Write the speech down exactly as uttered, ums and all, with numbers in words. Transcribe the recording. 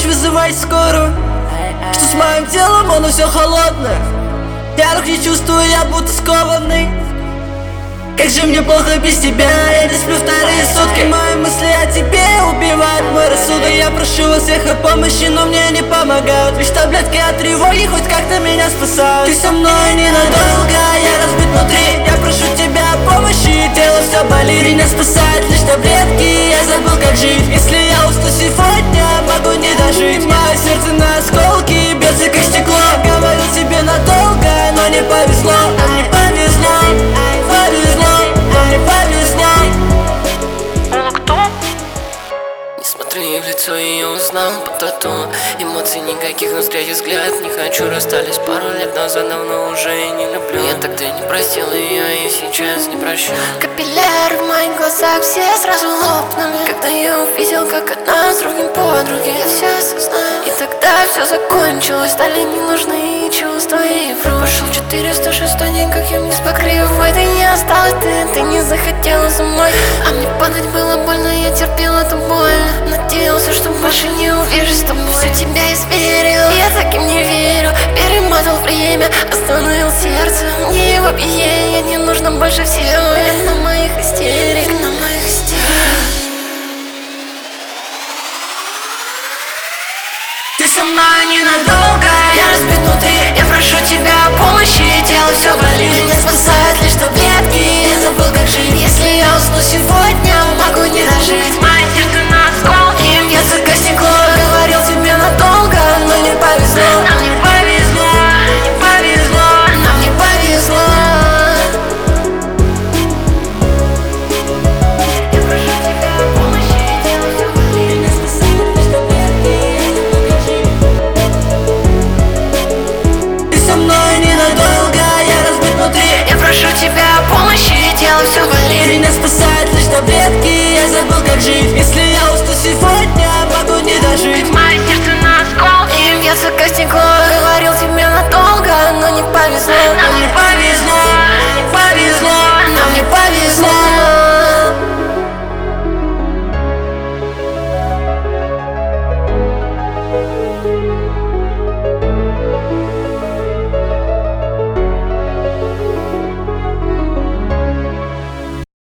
помощь, вызывай скорую. Что с моим телом, оно все холодное. Я рук не чувствую, я будто скованный. Как же мне плохо без тебя, я не сплю вторые сутки. Мои мысли о тебе убивают мой рассудок. Я прошу вас всех о помощи, но мне не помогают. Лишь таблетки от тревоги хоть как-то меня спасают. Ты со мной ненадолго, я разбит внутри. Я прошу тебя о помощи, тело все болит. Меня спасают лишь таблетки, я забыл как жить. Если я усну сегодня, могу не дожить. Мое сердце на осколки, бьется как стекло. Говорил тебе надолго, но не повезло. Нам не повезло, повезло, нам не повезло. Не смотри ей в лицо, ее узнал по тату. Эмоций никаких, но встретить взгляд не хочу. Расстались пару лет назад, давно уже и не люблю. Я тогда не простил ее и сейчас не прощу. Капилляры в моих глазах все сразу лопнули, когда я увидел, как одна с другим подруги. Я все осознал, и тогда все закончилось. Стали не нужны чувства и вру. Пошел четыреста шестой день, как я вниз по кривой. Ты не осталась, ты, ты не захотела за мной. А мне падать было больно, я терпел эту боль. Надеялся, что больше не увижу с тобой. Все тебя изверил, я так им не верю. Перемотал время, остановил сердце. Мне его биение не нужно больше всего. На моих истерик, на моих истерик. Ты со мной ненадолго, Я разбит внутри, я прошу тебя о помощи. Тело все болит, меня спасают лишь таблетки. Я забыл как жить, если я усну сегодня, могу не дожить. Мое сердце на осколки, бьется как стекло. Говорил тебе надолго, но не повезло. Нам не повезло, не повезло, нам не повезло. Я прошу тебя о помощи, тело все болит. меня спасают лишь таблетки, я забыл как жить. Ты со мной ненадолго, я разбит внутри. Я прошу тебя о помощи, тело все болит. Меня спасают лишь таблетки, я забыл как жить. Если я усну сегодня, могу не дожить. Мое сердце на осколки, бьется как стекло. Говорил тебе надолго, но не повезло. Нам не повезло.